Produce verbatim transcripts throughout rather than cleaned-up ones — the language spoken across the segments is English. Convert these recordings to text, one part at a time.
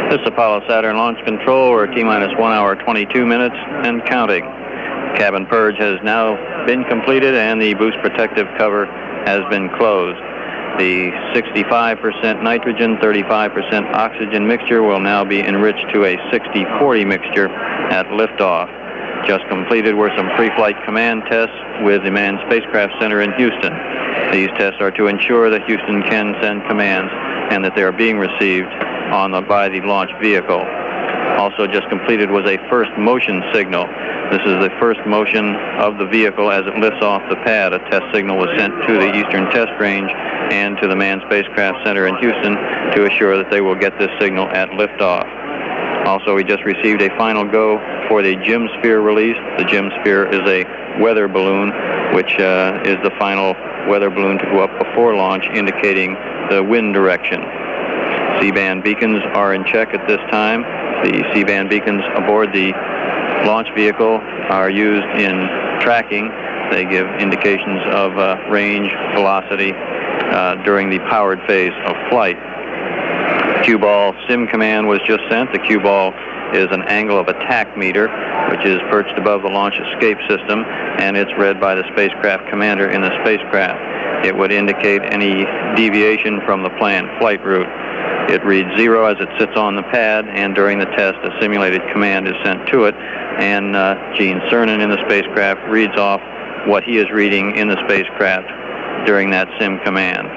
This is Apollo Saturn Launch Control. We're T-minus one hour, twenty-two minutes and counting. Cabin purge has now been completed and the boost protective cover has been closed. The sixty-five percent nitrogen, thirty-five percent oxygen mixture will now be enriched to a sixty forty mixture at liftoff. Just completed were some pre-flight command tests with the Manned Spacecraft Center in Houston. These tests are to ensure that Houston can send commands and that they are being received on the, by the launch vehicle. Also just completed was a first motion signal. This is the first motion of the vehicle as it lifts off the pad. A test signal was sent to the Eastern Test Range and to the Manned Spacecraft Center in Houston to assure that they will get this signal at liftoff. Also, we just received a final go for the Gymsphere release. The Gymsphere is a weather balloon, which uh, is the final weather balloon to go up before launch, indicating the wind direction. C-band beacons are in check at this time. The C-band beacons aboard the launch vehicle are used in tracking. They give indications of uh, range, velocity uh, during the powered phase of flight. Q-ball sim command was just sent. The Q-ball is an angle of attack meter, which is perched above the launch escape system, and it's read by the spacecraft commander in the spacecraft. It would indicate any deviation from the planned flight route. It reads zero as it sits on the pad, and during the test, a simulated command is sent to it, and uh, Gene Cernan in the spacecraft reads off what he is reading in the spacecraft during that sim command.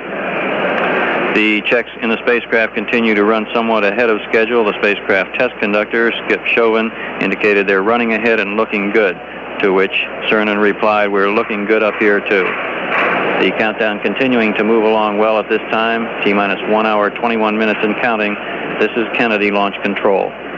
The checks in the spacecraft continue to run somewhat ahead of schedule. The spacecraft test conductor, Skip Chauvin, indicated they're running ahead and looking good, to which Cernan replied, "We're looking good up here, too." The countdown continuing to move along well at this time. T-minus one hour, twenty-one minutes and counting. This is Kennedy Launch Control.